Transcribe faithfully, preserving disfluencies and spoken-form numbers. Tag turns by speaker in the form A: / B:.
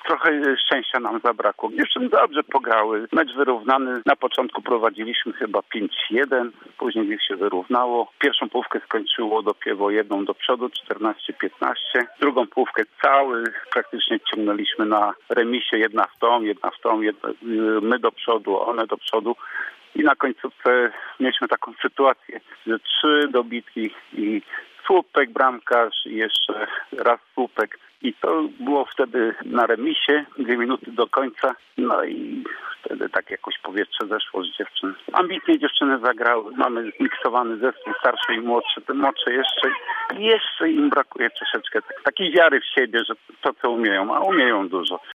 A: trochę szczęścia nam zabrakło. Dziewczyny dobrze pograły. Mecz wyrównany. Na początku prowadziliśmy chyba pięć jeden, później ich się wyrównało. Pierwszą połówkę skończyło dopiero jedną do przodu, czternaście piętnaście. Drugą połówkę cały praktycznie ciągnęliśmy na remisie, jedna w tą, jedna w tą, jedna, my do przodu, one do przodu. I na końcówce mieliśmy taką sytuację, że trzy dobitki i słupek, bramkarz i jeszcze raz słupek. I to było wtedy na remisie, dwie minuty do końca. No i wtedy tak jakoś powietrze zeszło z dziewczyn. Ambitnie dziewczyny zagrały. Mamy zmiksowany zespół, starsze i młodsze. Te młodsze jeszcze, jeszcze im brakuje troszeczkę takiej wiary w siebie, że to co umieją, a umieją dużo.